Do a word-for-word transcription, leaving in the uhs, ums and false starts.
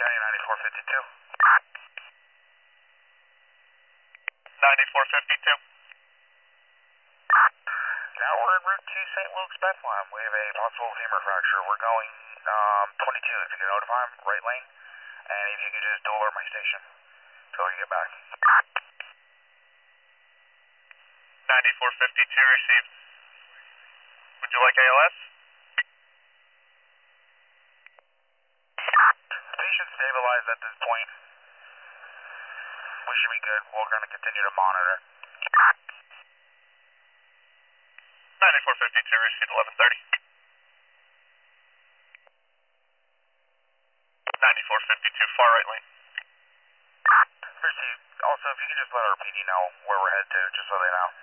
County ninety-four fifty-two. ninety-four fifty-two. Now we're en route to Saint Luke's Bethlehem. We have a possible femur fracture. We're going um, twenty-two, if you can notify him, right lane. And if you could just dual alert my station until we get back. ninety-four fifty-two received. Would you like A L S? Station stabilized at this point. We should be good. We're going to continue to monitor. ninety-four fifty-two received eleven thirty. ninety-four fifty-two, far right lane. Received. Also, if you could just let our P D know where we're headed to, just so they know.